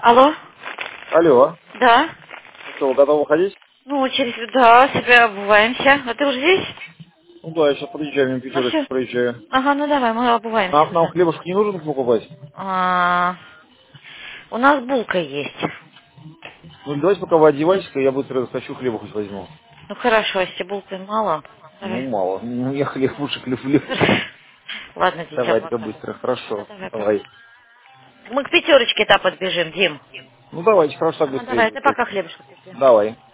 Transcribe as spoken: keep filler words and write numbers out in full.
Алло? Алло. Да? Что, вы готовы уходить? Ну, через... Да, себя обуваемся. А ты уже здесь? Ну да, я сейчас подъезжаю, мимо Ну пятерочки все. проезжаю. Ага, ну давай, мы обуваемся Нам, нам уже. хлебушек не нужен покупать? А, у нас булка есть. Ну давайте пока вы одевайтесь, я быстро хочу хлеба хоть возьму. Ну хорошо, если булкой мало, Ну давай. мало. Ну я хлеб лучше люблю. Ладно, дитя, Давай-ка пока. быстро, Да, хорошо. давай, пока. Давай. Мы к пятерочке-то подбежим, Дим. Ну давайте, хорошо, так Ага, быстрее давай, ты будет. пока хлебушек купи. Давай.